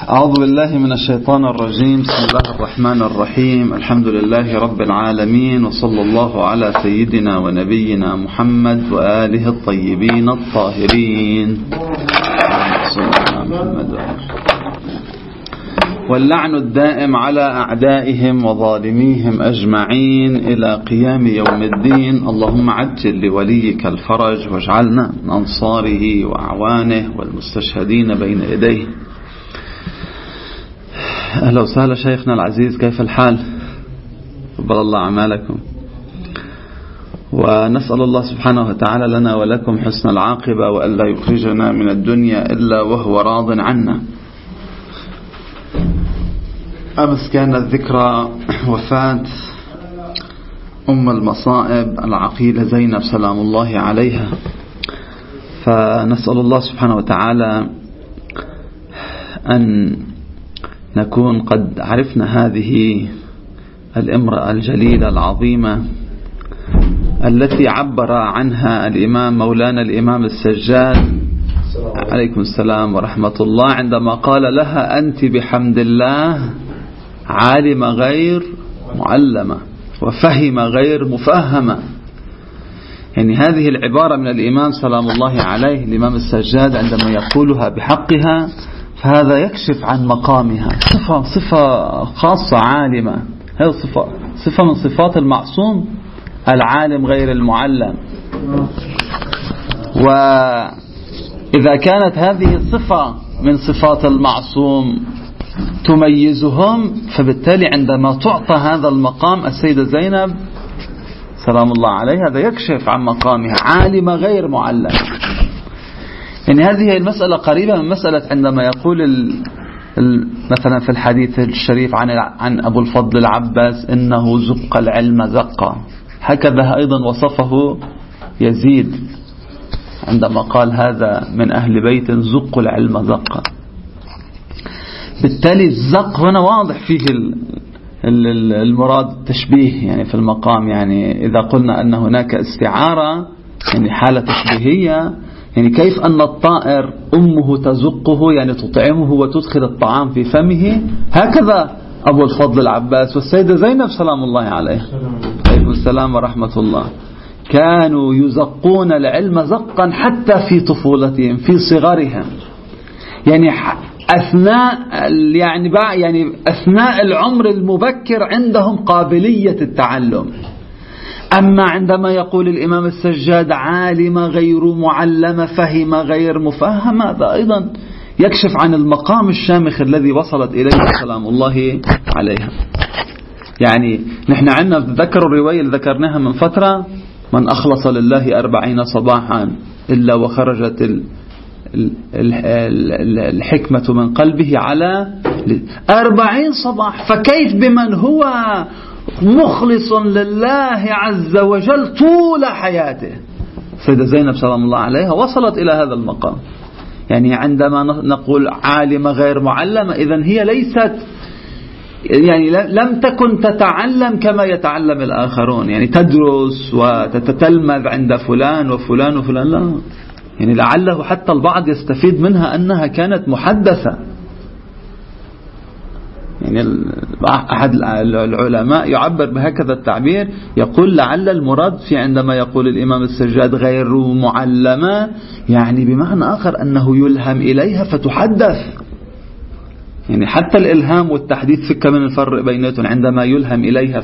أعوذ بالله من الشيطان الرجيم. بسم الله الرحمن الرحيم. الحمد لله رب العالمين، وصلى الله على سيدنا ونبينا محمد وآله الطيبين الطاهرين. واللعن الدائم على أعدائهم وظالميهم أجمعين إلى قيام يوم الدين. اللهم عجل لوليك الفرج واجعلنا من أنصاره وأعوانه والمستشهدين بين يديه. أهلا وسهلا شيخنا العزيز، كيف الحال؟ قبل الله أعمالكم، ونسأل الله سبحانه وتعالى لنا ولكم حسن العاقبة، وألا يخرجنا من الدنيا إلا وهو راض عنا. أمس كانت ذكرى وفاة أم المصائب العقيلة زينب سلام الله عليها، فنسأل الله سبحانه وتعالى أن نكون قد عرفنا هذه الامرأة الجليلة العظيمة التي عبر عنها الإمام مولانا الإمام السجاد عليكم السلام ورحمة الله عندما قال لها: أنت بحمد الله عالمة غير معلمة وفهم غير مفهمة. يعني هذه العبارة من الإمام سلام الله عليه الإمام السجاد عندما يقولها بحقها، فهذا يكشف عن مقامها. صفة خاصة عالمة، هذه صفة من صفات المعصوم العالم غير المعلم. وإذا كانت هذه الصفة من صفات المعصوم تميزهم، فبالتالي عندما تعطى هذا المقام السيدة زينب سلام الله عليها، هذا يكشف عن مقامها عالمة غير معلم. يعني هذه المسألة قريبة من مسألة عندما يقول مثلا في الحديث الشريف عن أبو الفضل العباس إنه زق العلم زقا، هكذا أيضا وصفه يزيد عندما قال هذا من أهل بيت زق العلم زقا. بالتالي الزق هنا واضح فيه المراد التشبيه يعني في المقام. يعني إذا قلنا أن هناك استعارة يعني حالة تشبيهية، يعني كيف أن الطائر أمه تزقه يعني تطعمه وتدخل الطعام في فمه، هكذا أبو الفضل العباس والسيدة زينب سلام الله عليه عليكم السلام ورحمة الله كانوا يزقون العلم زقا حتى في طفولتهم في صغرهم، يعني أثناء العمر المبكر عندهم قابلية التعلم. أما عندما يقول الإمام السجاد عالم غير معلم فهم غير مفهم، هذا أيضا يكشف عن المقام الشامخ الذي وصلت إليه سلام الله عليها. يعني نحن عندنا ذكر الرواية اللي ذكرناها من فترة: من أخلص لله 40 صباحا إلا وخرجت الحكمة من قلبه على 40 صباح. فكيف بمن هو مخلص لله عز وجل طول حياته؟ سيدة زينب سلام الله عليها وصلت إلى هذا المقام. يعني عندما نقول عالمة غير معلمة، إذن هي ليست يعني لم تكن تتعلم كما يتعلم الآخرون، يعني تدرس وتتتلمذ عند فلان وفلان وفلان، لا، يعني لعله حتى البعض يستفيد منها أنها كانت محدثة. يعني أحد العلماء يعبر بهكذا التعبير، يقول لعل المراد في عندما يقول الإمام السجاد غير معلمة، يعني بمعنى آخر أنه يلهم إليها فتحدث. يعني حتى الإلهام والتحديث فك من الفرق بيناتهم، عندما يلهم إليها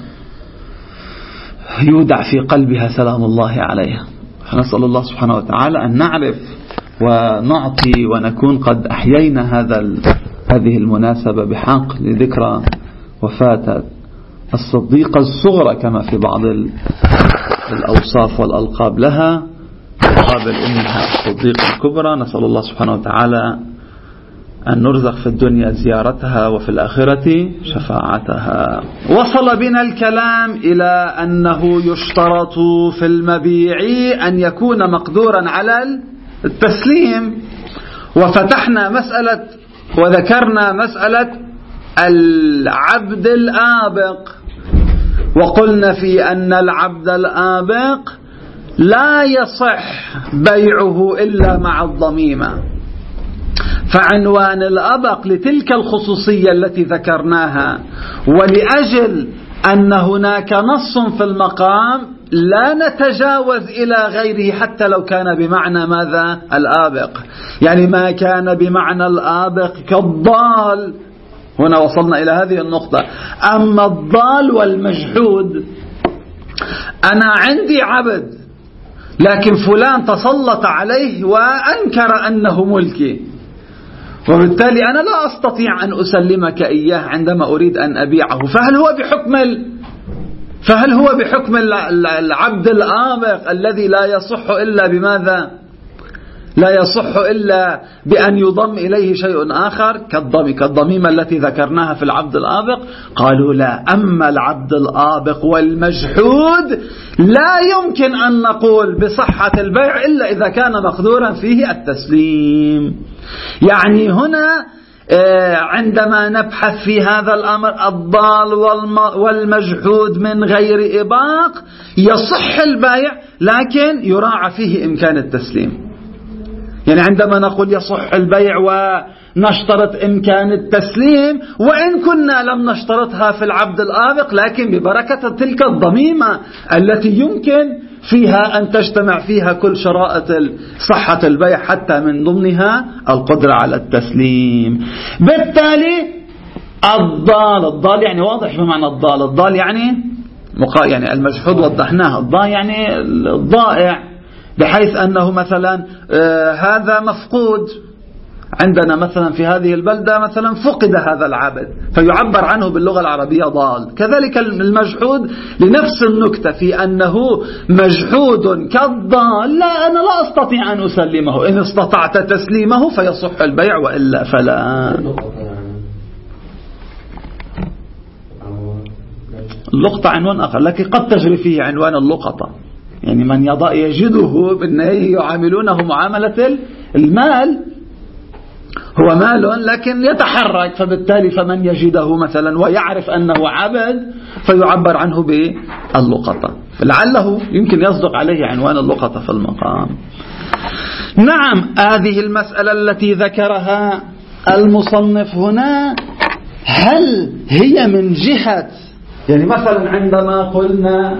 فيودع في قلبها سلام الله عليها. فنسأل الله سبحانه وتعالى أن نعرف ونعطي ونكون قد أحيينا هذه المناسبة بحق لذكرى وفاة الصديقة الصغرى كما في بعض الأوصاف والألقاب لها، مقابل أمها الصديقة الكبرى. نسأل الله سبحانه وتعالى أن نرزق في الدنيا زيارتها وفي الآخرة شفاعتها. وصل بنا الكلام إلى أنه يشترط في المبيع أن يكون مقدورا على التسليم، وفتحنا مسألة وذكرنا مسألة العبد الآبق، وقلنا في أن العبد الآبق لا يصح بيعه إلا مع الضميمة. فعنوان الأبق لتلك الخصوصية التي ذكرناها، ولأجل أن هناك نص في المقام لا نتجاوز إلى غيره حتى لو كان بمعنى ماذا؟ الآبق. يعني ما كان بمعنى الآبق كالضال، هنا وصلنا إلى هذه النقطة. أما الضال والمجحود، أنا عندي عبد لكن فلان تسلط عليه وأنكر أنه ملكي، وبالتالي أنا لا أستطيع أن أسلمك إياه عندما أريد أن أبيعه. فهل هو بحكم العبد الآبق الذي لا يصح إلا بماذا؟ لا يصح إلا بأن يضم إليه شيء آخر كالضميمة التي ذكرناها في العبد الآبق. قالوا لا، أما العبد الآبق والمجحود لا يمكن أن نقول بصحة البيع إلا إذا كان مقدورا فيه التسليم. يعني هنا عندما نبحث في هذا الأمر الضال والمجحود من غير إباق يصح البيع، لكن يراعى فيه إمكان التسليم. يعني عندما نقول يصح البيع ونشترط إمكان التسليم، وإن كنا لم نشترطها في العبد الآبق، لكن ببركة تلك الضميمة التي يمكن فيها أن تجتمع فيها كل شرائط صحة البيع حتى من ضمنها القدرة على التسليم. بالتالي الضال يعني واضح بمعنى الضال يعني المجحود وضحناه، الضال يعني الضائع، بحيث أنه مثلا هذا مفقود عندنا مثلا في هذه البلدة، مثلا فقد هذا العبد فيعبر عنه باللغة العربية ضال. كذلك المجحود لنفس النكتة في أنه مجحود كالضال، لا أنا لا أستطيع أن أسلمه، إن استطعت تسليمه فيصح البيع وإلا فلا. اللقطة عنوان آخر، لكن قد تجري فيه عنوان اللقطة. يعني من يجده بالنهي يعاملونه معاملة المال، هو مال لكن يتحرك، فبالتالي فمن يجده مثلا ويعرف أنه عبد فيعبر عنه باللقطة، فلعله يمكن يصدق عليه عنوان اللقطة في المقام. نعم، هذه المسألة التي ذكرها المصنف هنا، هل هي من جهة يعني مثلا عندما قلنا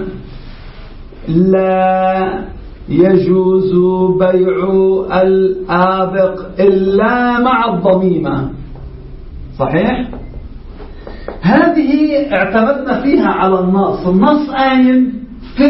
لا يجوز بيع الآبق إلا مع الضميمة، صحيح؟ هذه اعتمدنا فيها على النص قايم في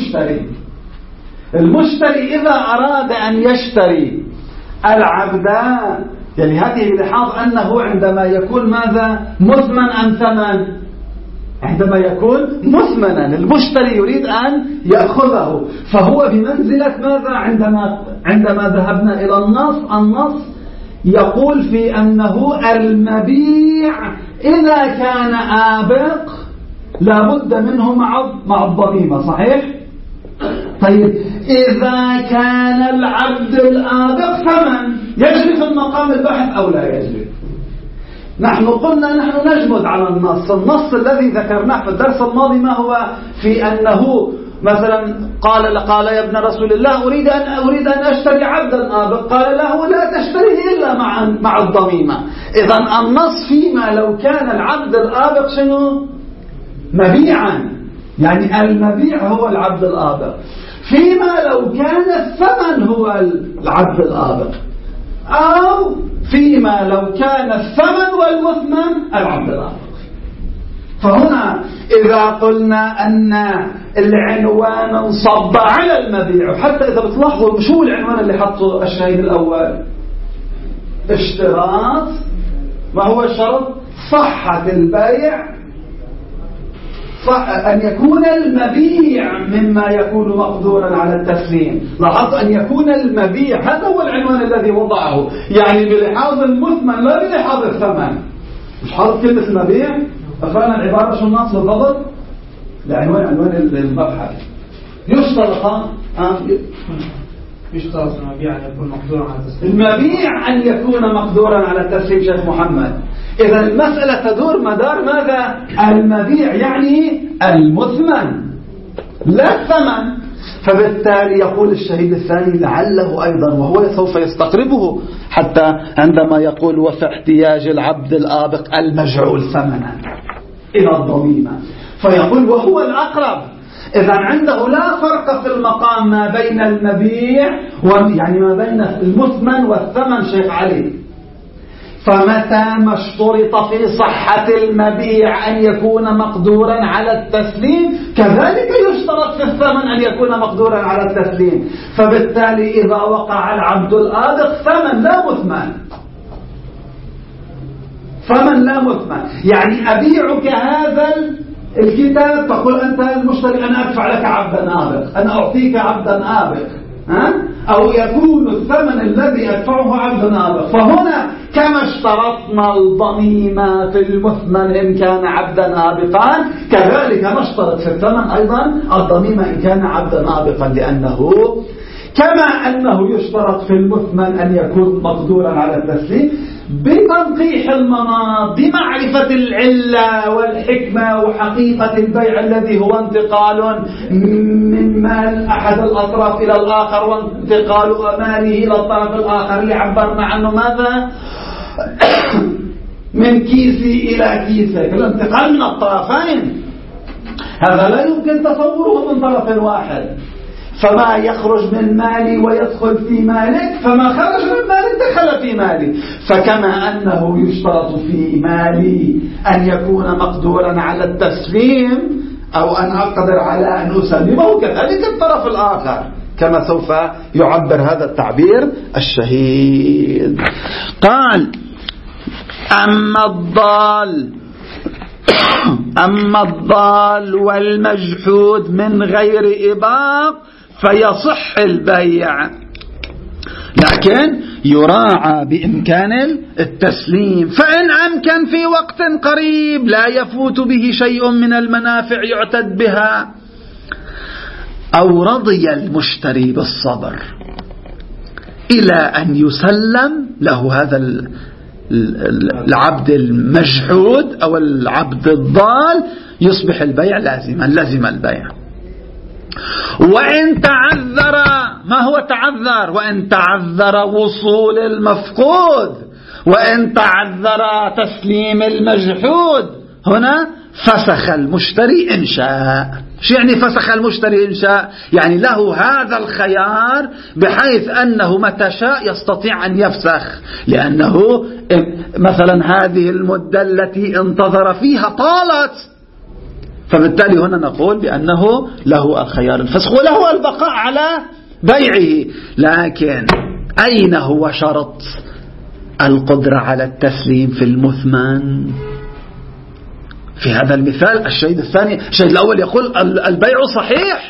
المشتري إذا أراد أن يشتري العبد، يعني هذه بلحاظ أنه عندما يكون ماذا؟ مثمن أم ثمن؟ عندما يكون مثمنا المشتري يريد أن يأخذه، فهو بمنزلة ماذا؟ عندما ذهبنا إلى النص يقول في أنه المبيع إذا كان آبق لابد منه مع الضميمة، صحيح؟ طيب إذا كان العبد الآبق فمن يجري في المقام البحث أو لا يجري؟ نحن قلنا نحن نجمد على النص الذي ذكرناه في الدرس الماضي. ما هو في أنه مثلا قال يا ابن رسول الله أريد أن أشتري عبدا آبق، قال له لا تشتريه إلا مع الضميمة. إذن النص فيما لو كان العبد الآبق شنو؟ مبيعا، يعني المبيع هو العبد الآبق، فيما لو كان الثمن هو العبد الآبق، أو فيما لو كان الثمن والمثمن العبد الآبق. فهنا إذا قلنا أن العنوان انصب على المبيع، وحتى إذا بتلاحظوا شو العنوان اللي حطه الشهيد الأول؟ اشتراط، ما هو الشرط؟ صحة البيع، أن يكون المبيع مما يكون مقدورا على التسليم. لاحظت أن يكون المبيع، هذا هو العنوان الذي وضعه، يعني بلحاظ المثمن لا بلحاظ الثمن. مش حاطط كلمة المبيع؟ أفعلنا العبارة شو النص بالضبط؟ لعنوان المبحث. يشترط المبيع أن يكون مقدورا على التسليم. المبيع أن يكون مقدورا على التسليم شيخ محمد. إذا المسألة تدور مدار ماذا؟ المبيع يعني المثمن لا الثمن. فبالتالي يقول الشهيد الثاني لعله أيضا، وهو سوف يستقربه حتى عندما يقول وفي احتياج العبد الآبق المجعول ثمنا إلى الضميمة، فيقول وهو الأقرب. إذا عنده لا فرق في المقام ما بين المبيع يعني ما بين المثمن والثمن شيخ علي. فمتى ما اشترط في صحة المبيع أن يكون مقدورا على التسليم كذلك يشترط في الثمن أن يكون مقدورا على التسليم. فبالتالي إذا وقع العبد الآبق ثمن لا مثمن، ثمن لا مثمن، يعني أبيعك هذا الكتاب تقول أنت المشتري أنا أدفع لك عبدا آبق، أنا أعطيك عبدا آبق، أو يكون الثمن الذي أدفعه عبدا آبق. فهنا كما اشترطنا الضميمة في المثمن إن كان عبدا آبقا كذلك نشترط في الثمن أيضا الضميمة إن كان عبدا آبقا، لأنه كما أنه يشترط في المثمن أن يكون مقدورا على التسليم بتنقيح المناط بمعرفة العلة والحكمة وحقيقة البيع الذي هو انتقال من مال أحد الأطراف إلى الآخر وانتقال ماله إلى الطرف الآخر اللي عبرنا عنه ماذا؟ من كيسي إلى كيسك، الانتقال من الطرفين هذا لا يمكن تصوره من طرف واحد. فما يخرج من مالي ويدخل في مالك فما خرج من مالي دخل في مالي. فكما أنه يشترط في مالي أن يكون مقدورا على التسليم أو أن أقدر على أن أسلمه كذلك الطرف الآخر، كما سوف يعبر هذا التعبير الشهيد. قال أما الضال والمجحود من غير إباق فيصح البيع، لكن يراعى بإمكان التسليم، فإن أمكن في وقت قريب لا يفوت به شيء من المنافع يعتد بها، أو رضي المشتري بالصبر إلى أن يسلم له هذا العبد المجحود أو العبد الضال يصبح البيع لازما، لازم البيع. وإن تعذر، ما هو تعذر؟ وإن تعذر وصول المفقود، وإن تعذر تسليم المجحود، هنا فسخ المشتري إن شاء. شو يعني فسخ المشتري إن شاء؟ يعني له هذا الخيار بحيث أنه متى شاء يستطيع أن يفسخ، لأنه مثلا هذه المدة التي انتظر فيها طالت، فبالتالي هنا نقول بأنه له الخيار الفسخ وله البقاء على بيعه. لكن أين هو شرط القدرة على التسليم في المثمن؟ في هذا المثال الشهيد الثاني، الشهيد الأول يقول البيع صحيح،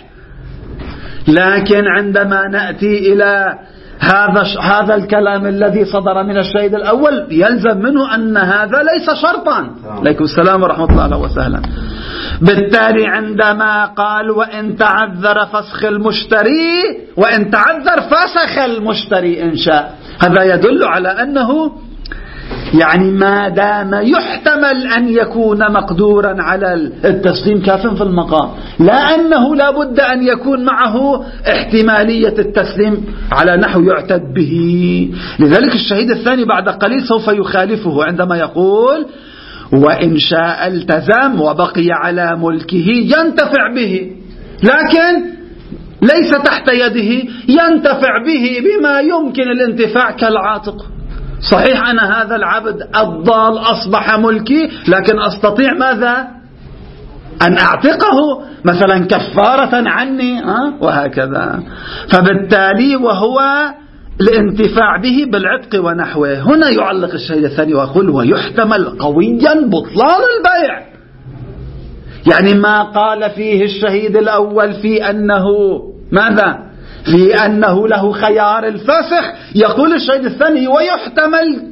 لكن عندما نأتي إلى هذا الكلام الذي صدر من الشهيد الأول يلزم منه أن هذا ليس شرطا. عليكم السلام ورحمة الله وسهلا. بالتالي عندما قال وإن تعذر فسخ المشتري، وإن تعذر فسخ المشتري إن شاء، هذا يدل على أنه يعني ما دام يحتمل أن يكون مقدورا على التسليم كاف في المقام، لا أنه لا بد أن يكون معه احتمالية التسليم على نحو يعتد به. لذلك الشهيد الثاني بعد قليل سوف يخالفه عندما يقول وإن شاء التزم وبقي على ملكه ينتفع به، لكن ليس تحت يده، ينتفع به بما يمكن الانتفاع كالعاتق. صحيح أن هذا العبد الضال أصبح ملكي، لكن أستطيع ماذا؟ أن أعتقه مثلا كفارة عني وهكذا. فبالتالي وهو الانتفاع به بالعتق ونحوه. هنا يعلق الشهيد الثاني ويقول ويحتمل قويا بطلان البيع، يعني ما قال فيه الشهيد الأول في أنه ماذا؟ في أنه له خيار الفسخ، يقول الشهيد الثاني ويحتمل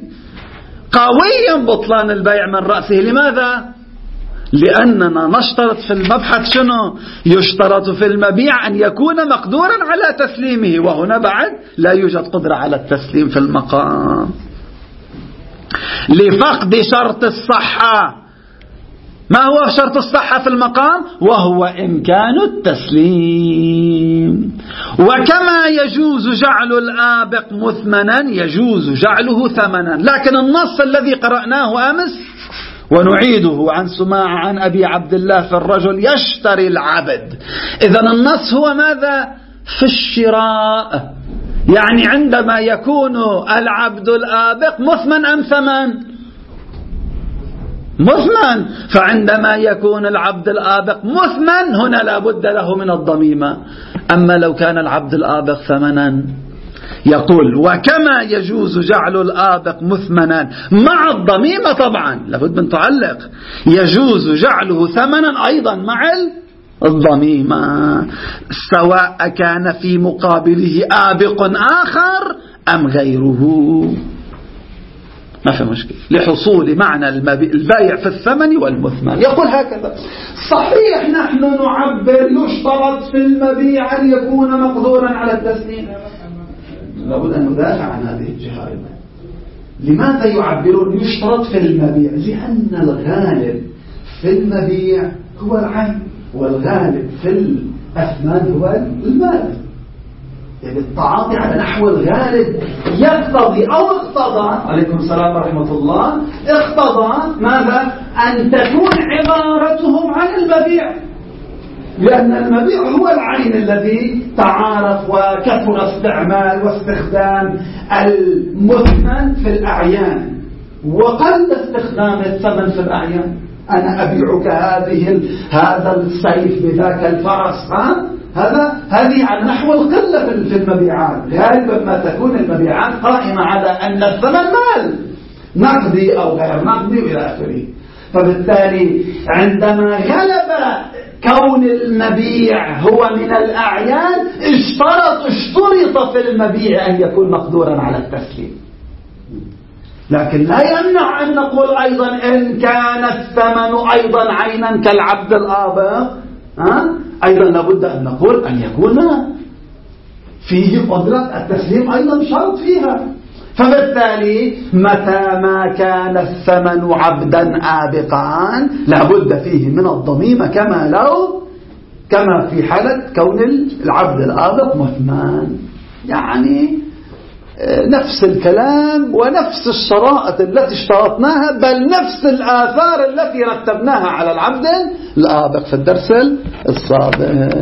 قويا بطلان البيع من رأسه. لماذا؟ لأننا نشترط في المبحث شنو؟ يشترط في المبيع أن يكون مقدورا على تسليمه، وهنا بعد لا يوجد قدرة على التسليم في المقام لفقد شرط الصحة. ما هو شرط الصحة في المقام؟ وهو إمكان التسليم. وكما يجوز جعل الآبق مثمنا يجوز جعله ثمنا. لكن النص الذي قرأناه أمس ونعيده عن سماع عن أبي عبد الله في الرجل يشتري العبد، إذن النص هو ماذا؟ في الشراء، يعني عندما يكون العبد الآبق مثمن أم ثمن؟ مثمن. فعندما يكون العبد الآبق مثمن هنا لا بد له من الضميمة. أما لو كان العبد الآبق ثمنا يقول وكما يجوز جعل الآبق مثمنا مع الضميمة، طبعا لابد من تعلق، يجوز جعله ثمنا أيضا مع الضميمة، سواء كان في مقابله آبق آخر أم غيره، ما في مشكلة، لحصول معنى البائع في الثمن والمثمن. يقول هكذا: صحيح نحن نعبر يشترط في المبيع أن يكون مقدورا على التسليم. لابد أن ندافع عن هذه الجهة أيضا. لماذا يعبرون يشترط في المبيع؟ لأن الغالب في المبيع هو العين، والغالب في الأثمان هو المال. يعني التعاطي على نحو الغالب يقتضي أو اقتضى، عليكم السلام ورحمة الله، اقتضى ماذا؟ أن تكون عبارتهم عن المبيع، لأن المبيع هو العين الذي تعارف وكثر استعمال واستخدام المثمن في الأعيان وقل استخدام الثمن في الأعيان. أنا أبيعك هذا السيف بذاك الفرس، هذه على نحو القلة في المبيعات. غالبا ما تكون المبيعات قائمة على أن الثمن مال نقدي أو غير نقدي إلى آخره. فبالتالي عندما غلب كون المبيع هو من الأعيان اشترط في المبيع أن يكون مقدورا على التسليم. لكن لا يمنع أن نقول أيضا إن كان الثمن أيضا عينا كالعبد الآبق، أيضا لابد أن نقول أن يكون فيه قدرة التسليم أيضا شرط فيها. فبالتالي متى ما كان الثمن عبدا آبقا لابد فيه من الضميمة كما في حالة كون العبد الآبق مثمان. يعني نفس الكلام ونفس الشرائط التي اشترطناها، بل نفس الآثار التي رتبناها على العبد الآبق في الدرس السابق.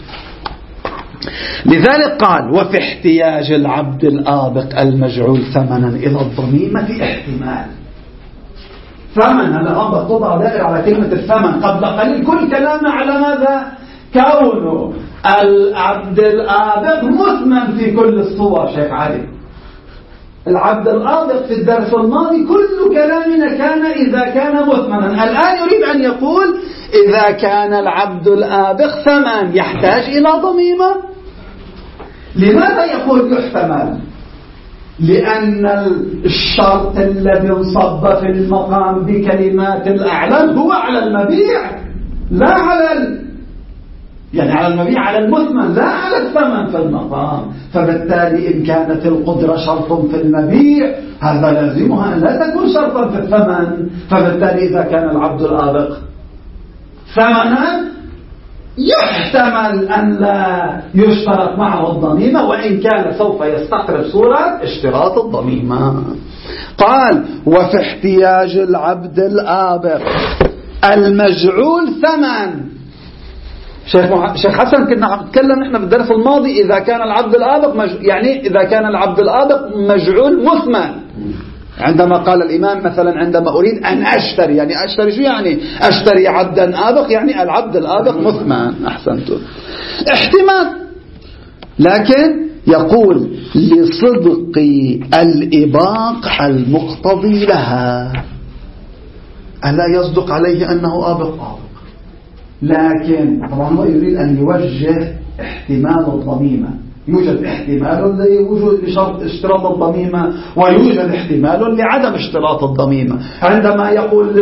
لذلك قال: وفي احتياج العبد الآبق المجعول ثمنا إلى الضميمة احتمال. ثمن، هذا الآن بتوضع دائرة على كلمة الثمن. قبل قليل كل كلامنا على ماذا؟ كون العبد الآبق مثمن في كل الصور. شيخ علي، العبد الآبق في الدرس الماضي كل كلامنا كان إذا كان مثمنا. الآن يريد أن يقول إذا كان العبد الآبق ثمن يحتاج إلى ضميمة. لماذا يقول يحتمل؟ لأن الشرط الذي انصب في المقام بكلمات الأعلام هو على المبيع، لا على يعني على المبيع على المثمن، لا على الثمن في المقام. فبالتالي إن كانت القدرة شرط في المبيع هذا لازمها أن لا تكون شرطا في الثمن. فبالتالي إذا كان العبد الآبق ثمنا يحتمل أن لا يشترط معه الضميمة، وإن كان سوف يستقرب صورة اشتراط الضميمة. قال: وفي احتياج العبد الآبق المجعول ثمن. شيخ حسن كنا نتكلم نحن بالدرس الماضي إذا كان العبد الآبق يعني إذا كان العبد الآبق مجعول مثمن. عندما قال الإمام مثلا عندما أريد أن أشتري، يعني أشتري شو يعني؟ أشتري عبدا آبق، يعني العبد الآبق مثمن. أحسنتم. احتمال، لكن يقول لصدق الإباق المقتضي لها، ألا يصدق عليه أنه آبق. لكن طبعا هو يريد أن يوجه احتمال الضميمة. يوجد احتمال لشرط اشتراط الضميمة، ويوجد احتمال لعدم اشتراط الضميمة. عندما يقول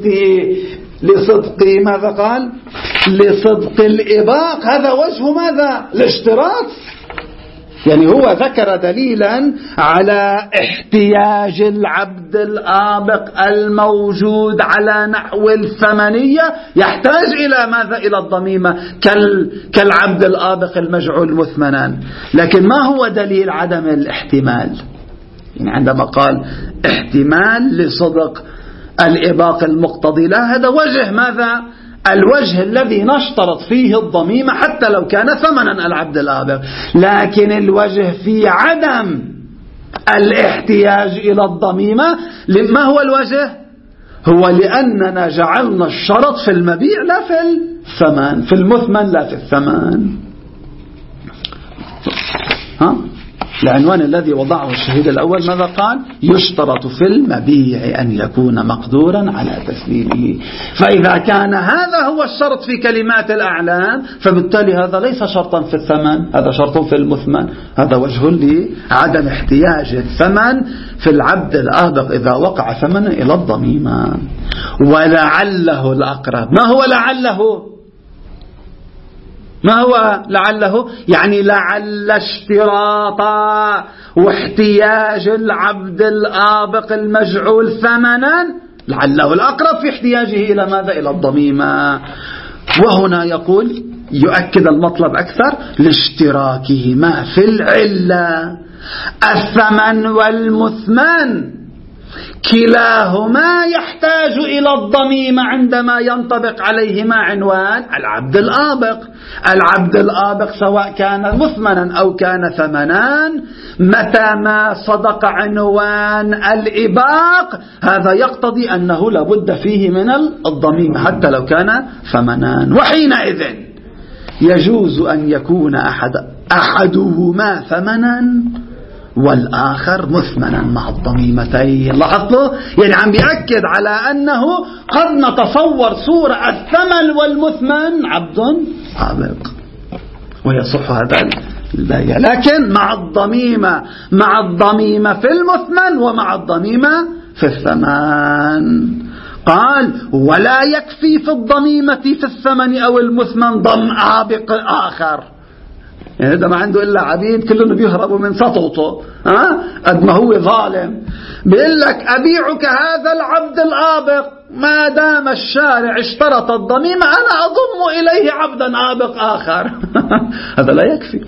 لصدق ماذا قال؟ لصدق الإباق، هذا وجه ماذا؟ الاشتراط. يعني هو ذكر دليلا على احتياج العبد الآبق الموجود على نحو الثمنية، يحتاج إلى ماذا؟ إلى الضميمة كالعبد الآبق المجعول مثمنا. لكن ما هو دليل عدم الاحتمال؟ يعني عندما قال احتمال لصدق الإباق المقتضي له، هذا وجه ماذا؟ الوجه الذي نشترط فيه الضميمة حتى لو كان ثمنا العبد الآبق. لكن الوجه في عدم الاحتياج إلى الضميمة، ما هو الوجه؟ هو لأننا جعلنا الشرط في المبيع لا في الثمن، في المثمن لا في الثمن. العنوان الذي وضعه الشهيد الأول ماذا قال؟ يشترط في المبيع أن يكون مقدورا على تسليمه. فإذا كان هذا هو الشرط في كلمات الأعلام، فبالتالي هذا ليس شرطا في الثمن، هذا شرط في المثمن. هذا وجه لعدم احتياج الثمن في العبد الآبق إذا وقع ثمنا إلى الضميمة. ولعله الأقرب. ما هو لعله؟ ما هو لعله؟ يعني لعل اشتراط واحتياج العبد الآبق المجعول ثمنا، لعله الأقرب في احتياجه إلى ماذا؟ إلى الضميمة. وهنا يقول يؤكد المطلب أكثر لاشتراكهما في العلة. الثمن والمثمن كلاهما يحتاج إلى الضميمة عندما ينطبق عليهما عنوان العبد الآبق. العبد الآبق سواء كان مثمنا أو كان ثمنا، متى ما صدق عنوان الإباق هذا يقتضي أنه لابد فيه من الضميمة حتى لو كان ثمنا. وحينئذ يجوز أن يكون أحدهما ثمنا والآخر مثمنا مع الضميمتين. لاحظتوا؟ يعني عم بيأكد على أنه قد نتصور صورة الثمن والمثمن عبد آبق ويصح هذا البيع، لكن مع الضميمة في المثمن ومع الضميمة في الثمن. قال ولا يكفي في الضميمة في الثمن أو المثمن ضم آبق آخر. يعني هذا ما عنده إلا عبيد كلهم بيهربوا من سطوته، قد ما هو ظالم. بيقول لك أبيعك هذا العبد الآبق ما دام الشارع اشترط الضميمة، أنا أضم إليه عبدا آبق آخر. هذا لا يكفي.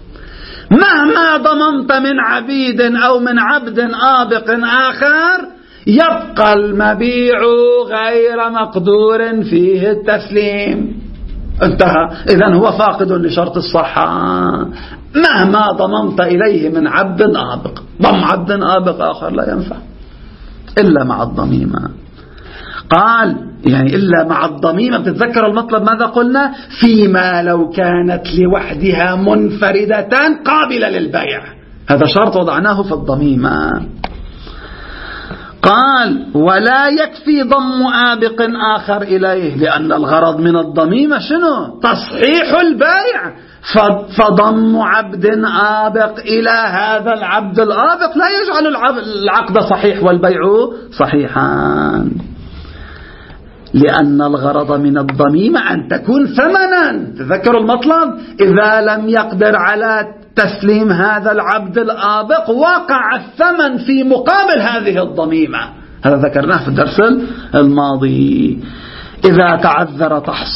مهما ضممت من عبيد أو من عبد آبق آخر يبقى المبيع غير مقدور فيه التسليم. انتهى. إذن هو فاقد لشرط الصحة مهما ضممت إليه من عبد آبق. ضم عبد آبق آخر لا ينفع إلا مع الضميمة. قال يعني إلا مع الضميمة. بتتذكر المطلب ماذا قلنا؟ فيما لو كانت لوحدها منفردة قابلة للبيع، هذا شرط وضعناه في الضميمة. قال ولا يكفي ضم آبق آخر إليه، لأن الغرض من الضميمة شنو؟ تصحيح البيع. فضم عبد آبق إلى هذا العبد الآبق لا يجعل العقد صحيح والبيع صحيحا، لأن الغرض من الضميمة أن تكون ثمنا. تذكروا المطلب؟ إذا لم يقدر على تسليم هذا العبد الآبق وقع الثمن في مقابل هذه الضميمة. هذا ذكرناه في الدرس الماضي. إذا تعذر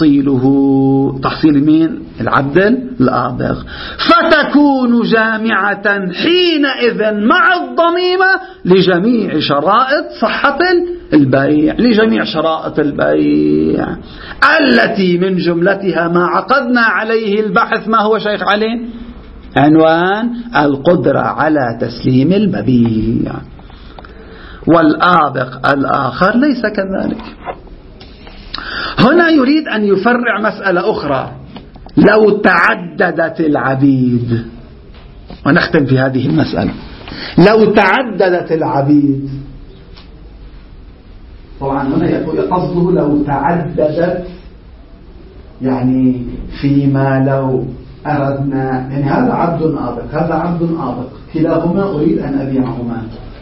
تحصيل مين؟ العبد الآبق، فتكون جامعة حينئذ مع الضميمة لجميع شرائط صحة البيع، لجميع شرائط البيع التي من جملتها ما عقدنا عليه البحث. ما هو شيخ علي؟ عنوان القدرة على تسليم المبيع. والآبق الآخر ليس كذلك. هنا يريد أن يفرع مسألة أخرى. لو تعددت العبيد، ونختم في هذه المسألة، لو تعددت العبيد، طبعا هنا يقول قصده لو تعددت، يعني فيما لو أردنا، يعني هذا عبد آبق هذا عبد آبق كلاهما أريد أن أبيعهما،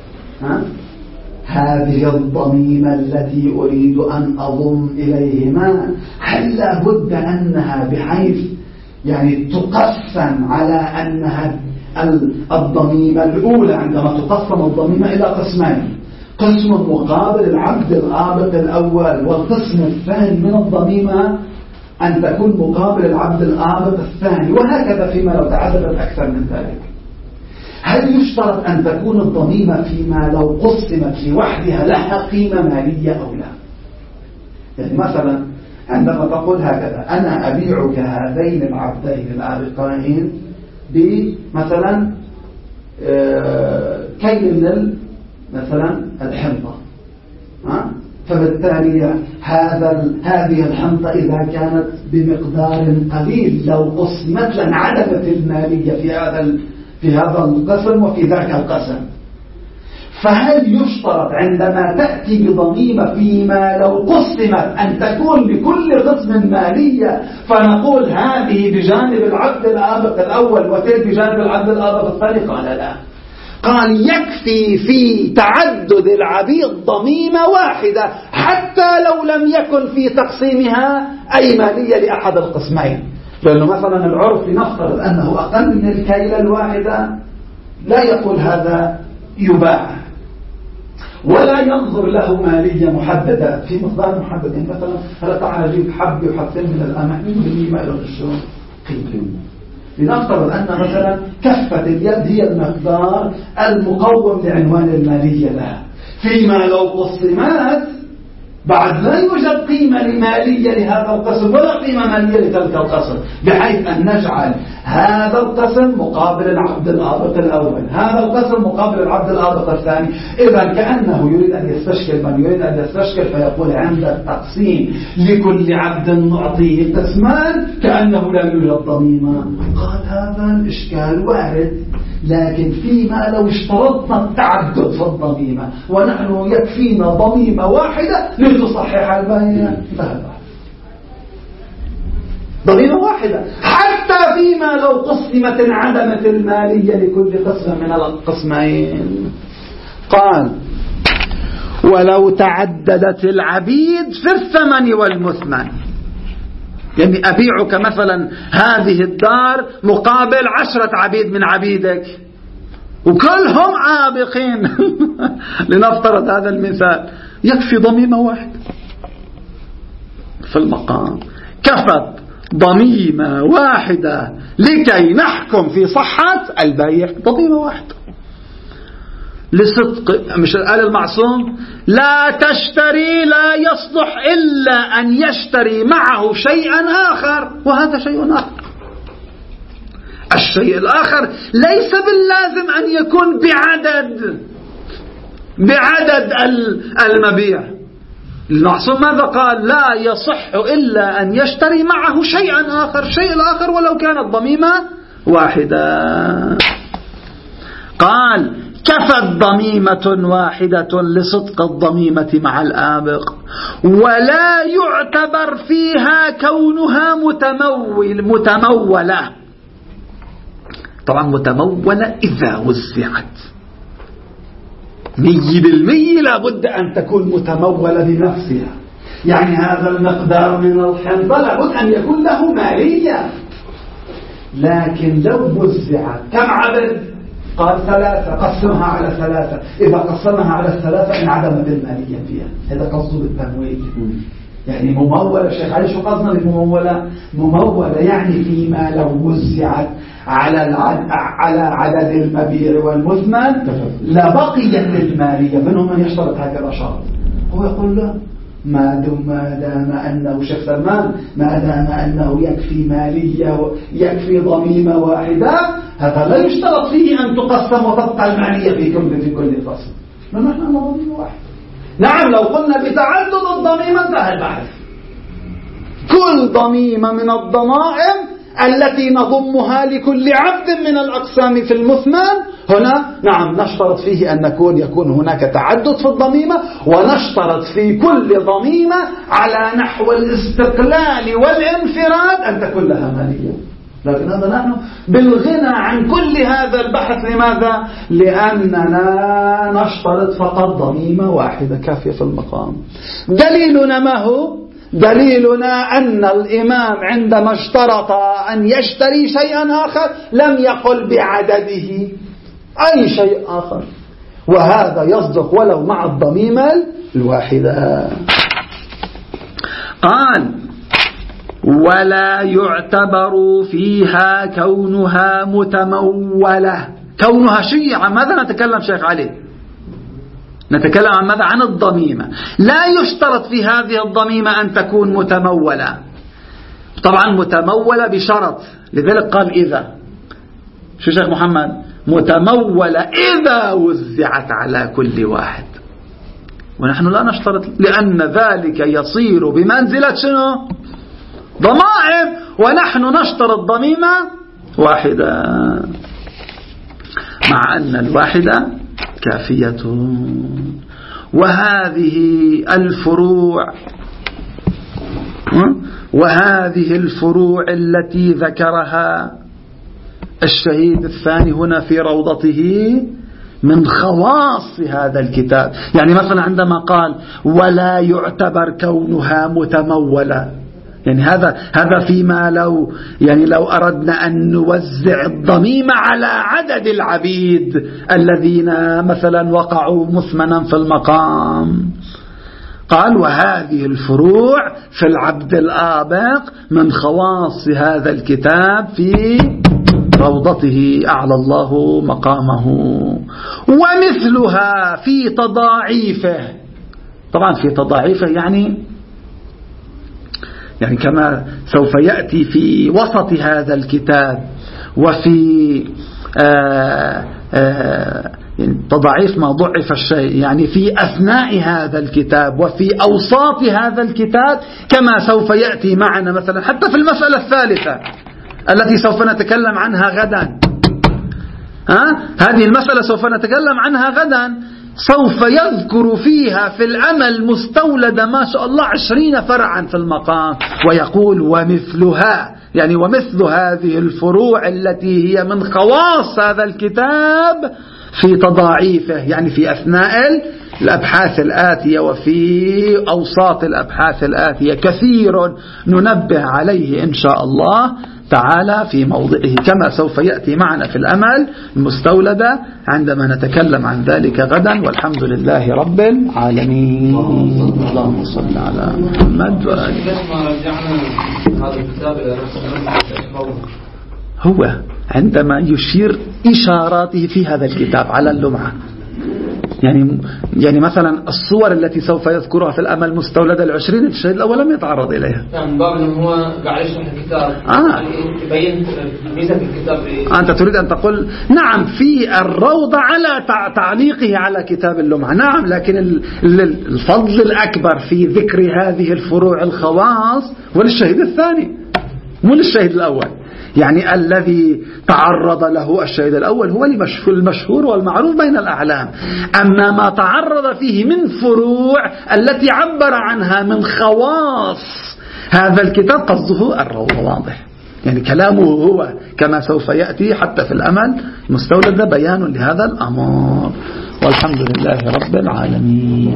هذه الضميمة التي أريد أن أضم إليهما هل لابد أنها بحيث يعني تقسم على أنها الضميمة الأولى عندما تقسم الضميمة إلى قسمين، قسم مقابل العبد الآبق الأول، والقسم الثاني من الضميمة أن تكون مقابل العبد الآبق الثاني، وهكذا فيما لو تعددت أكثر من ذلك. هل يشترط أن تكون الضميمة فيما لو قسمت لوحدها لها قيمة مالية أو لا؟ يعني مثلا عندما تقول هكذا: أنا أبيعك هذين العبدين الآبقين بمثلا كيل مثلا الحنطة، فبالتالي هذه الحنطة إذا كانت بمقدار قليل لو قسمت لانعدمت المالية في هذا القسم وفي ذاك القسم. فهل يشترط عندما تأتي بضميمة فيما لو قسمت أن تكون لكل قسم مالية، فنقول هذه بجانب العبد الآبق الأول وتلك بجانب العبد الآبق الثاني؟ قال لا، قال يكفي في تعدد العبيد ضميمة واحدة حتى لو لم يكن في تقسيمها أي مالية لأحد القسمين. لأنه مثلا العرف نفترض أنه أقل من الكيلة الواحدة، لا يقول هذا يباع، ولا ينظر له مالية محددة في مقدار محدد. يعني مثلا هلا تعال نجيب حب وحبتين من القمح، مين ما له الشغل قيمة. لنفترض أن مثلا كفة اليد هي المقدار المقوم لعنوان المالية لها، فيما لو قسمت بعد لا يوجد قيمة مالية لهذا القسم ولا قيمة مالية لتلك القسم، بحيث أن نجعل هذا القسم مقابل العبد الآبق الأول، هذا القسم مقابل العبد الآبق الثاني. إذا كأنه يريد أن يستشكل من يريد أن يستشكل، فيقول عند التقسيم لكل عبد نعطيه قسمان كأنه لا يوجد ضميمة. قال هذا الإشكال وارد، لكن فيما لو اشترطنا التعدد في الضميمة ونحن يكفينا ضميمة واحدة لتصحح البيع، ذهب ضميمة واحدة حتى فيما لو قسمت انعدمت المالية لكل قسم من القسمين. قال ولو تعددت العبيد في الثمن والمثمن، يعني أبيعك مثلا هذه الدار مقابل 10 عبيد من عبيدك وكلهم عابقين لنفترض هذا المثال، يكفي ضميمة واحدة في المقام، كفت ضميمة واحدة لكي نحكم في صحة البيع، ضميمة واحدة لصدق. مش قال المعصوم لا تشتري، لا يصلح إلا أن يشتري معه شيئا آخر، وهذا شيء آخر. الشيء الآخر ليس باللازم أن يكون بعدد المبيع. المعصوم ماذا قال؟ لا يصح إلا أن يشتري معه شيئا آخر، شيء الآخر ولو كانت ضميمة واحدة. قال كفت ضميمة واحدة لصدق الضميمة مع الآبق، ولا يعتبر فيها كونها متمولة. طبعا متمولة إذا وزعت 100% لابد أن تكون متمولة بنفسها، يعني هذا المقدار من الحنطة لابد أن يكون له مالية. لكن لو وزعت كم عدد؟ قال 3، قسمها على 3، إذا قسمها على 3 انعدمت المالية فيها. هذا قصد بالتمويل، يعني ممولة. الشيخ علي شو قصدنا بممولة؟ ممولة يعني فيما لو وزعت على عدد المبيع والمثمن لبقيت المالية. منهم من يشترط هكذا شرط، هو يقول لا، ما دام أنه شيخ سلمان ما دام أنه يكفي مالية يكفي ضميمة واحدة، هذا لا يشترط فيه أن تقسم وتبقى المالية في كل فصل. نحن ضميمة واحدة. نعم لو قلنا بتعدد الضميمة انتهى البحث. كل ضميمة من الضمائم التي نضمها لكل عبد من الأقسام في المثمن، هنا نعم نشترط فيه أن يكون هناك تعدد في الضميمة، ونشترط في كل ضميمة على نحو الاستقلال والانفراد أن تكون لها مالية. لكن هذا نحن بالغنى عن كل هذا البحث. لماذا؟ لأننا نشترط فقط ضميمة واحدة كافية في المقام. دليلنا ما هو؟ دليلنا أن الإمام عندما اشترط أن يشتري شيئا آخر لم يقل بعدده أي شيء آخر، وهذا يصدق ولو مع الضميمة الواحدة. قال ولا يعتبر فيها كونها متمولة. كونها شيء، عن ماذا نتكلم شيخ علي؟ نتكلم عن ماذا؟ عن الضميمة. لا يشترط في هذه الضميمة أن تكون متمولة، طبعا متمولة بشرط، لذلك قال إذا، شو شيخ محمد؟ متمولة إذا وزعت على كل واحد، ونحن لا نشترط، لأن ذلك يصير بمنزلة شنو؟ ضمائم، ونحن نشترط ضميمة واحدة، مع أن الواحدة كافية. وهذه الفروع التي ذكرها الشهيد الثاني هنا في روضته من خواص هذا الكتاب. يعني مثلا عندما قال ولا يعتبر كونها متمولة، يعني هذا فيما لو أردنا أن نوزع الضميمة على عدد العبيد الذين مثلا وقعوا مثمنا في المقام. قال وهذه الفروع في العبد الآبق من خواص هذا الكتاب في روضته أعلى الله مقامه. ومثلها في تضاعيفه، طبعا في تضاعيفه يعني كما سوف يأتي في وسط هذا الكتاب، وفي تضاعيف ما ضعف الشيء، يعني في أثناء هذا الكتاب وفي أوساط هذا الكتاب، كما سوف يأتي معنا مثلا حتى في المسألة الثالثة التي سوف نتكلم عنها غدا. هذه المسألة سوف نتكلم عنها غدا، سوف يذكر فيها في الأمل مستولدة ما شاء الله 20 فرعا في المقام، ويقول ومثلها، يعني ومثل هذه الفروع التي هي من خواص هذا الكتاب في تضاعيفه، يعني في أثناء الأبحاث الآتية وفي أوساط الأبحاث الآتية، كثير ننبه عليه إن شاء الله تعالى في موضعه، كما سوف يأتي معنا في الأمل المستولدة عندما نتكلم عن ذلك غدا. والحمد لله رب العالمين. اللهم صل على محمد وآله. هو عندما يشير إشاراته في هذا الكتاب على اللمعة، يعني مثلا الصور التي سوف يذكرها في الأمل مستولدة 20 الشهيد الأول لم يتعرض إليها. يعني باب أنه هو قاعد يشرح الكتاب يبين ميزة الكتاب. أنت تريد أن تقول نعم في الروضة على تعليقه على كتاب اللمعة، نعم، لكن الفضل الأكبر في ذكر هذه الفروع الخواص وللشهيد الثاني مو للشهيد الأول. يعني الذي تعرض له الشهيد الأول هو المشهور والمعروف بين الأعلام، أما ما تعرض فيه من فروع التي عبر عنها من خواص هذا الكتاب قصده الروضة واضح، يعني كلامه هو كما سوف يأتي حتى في الأمل مستولد بيان لهذا الأمر. والحمد لله رب العالمين.